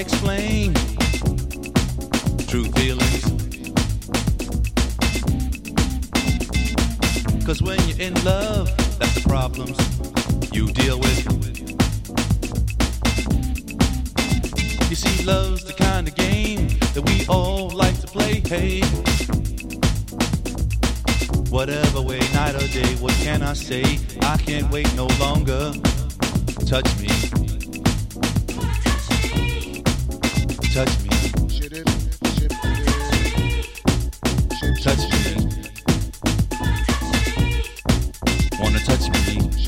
explain true feelings. 'Cause when you're in love, that's the problems you deal with. You see, love's the kind of game that we all like to play. Hey, whatever way, night or day, what can I say? I can't wait no longer. Touch me. Touch me. Touch me. Wanna touch me?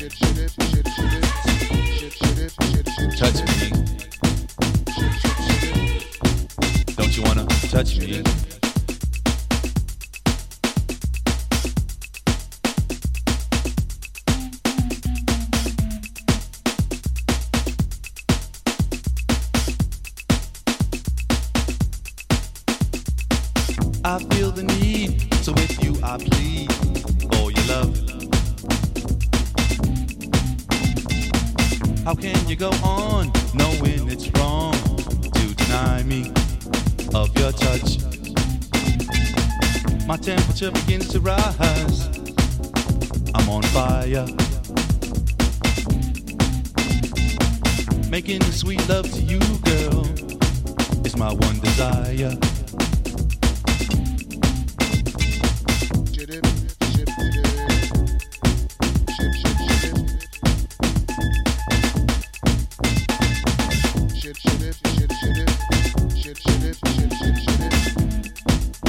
Touch me. Don't you wanna touch me? I feel the need, so with you I plead for your love. How can you go on knowing it's wrong to deny me of your touch? My temperature begins to rise. I'm on fire. Making sweet love to you, girl, is my one desire.